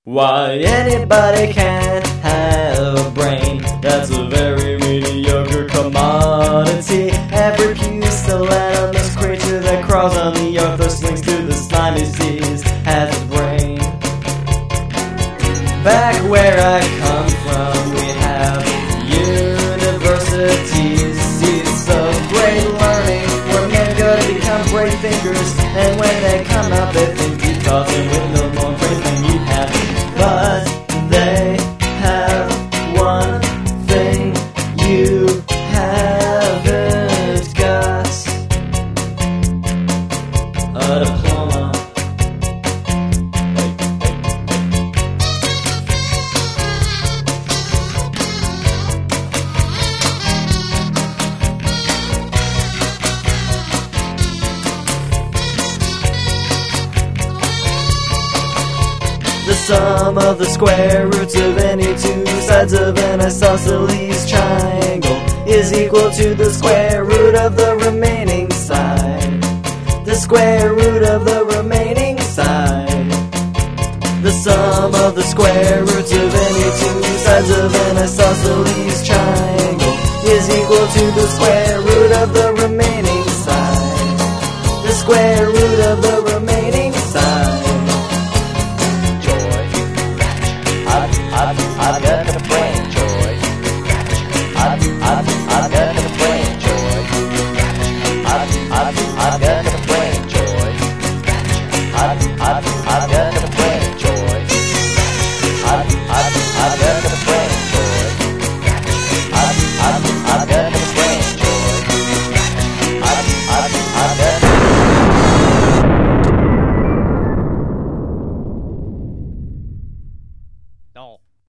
Why anybody can't have a brain, that's a very mediocre commodity. Every pusillanimous creature that crawls on the earth or slings to the slimy seas has a brain. Back where I come from, we have universities, seats of great learning, where men go to become great thinkers, and when they come out they think deep thoughts and with no more brains than you have. But they have one thing you haven't got: a diploma. The sum of the square roots of any two sides of an isosceles triangle is equal to the square root of the remaining side. The square root of the remaining side. The sum of the square roots of any two sides of an isosceles triangle is equal to the square root of the remaining side. The square root of the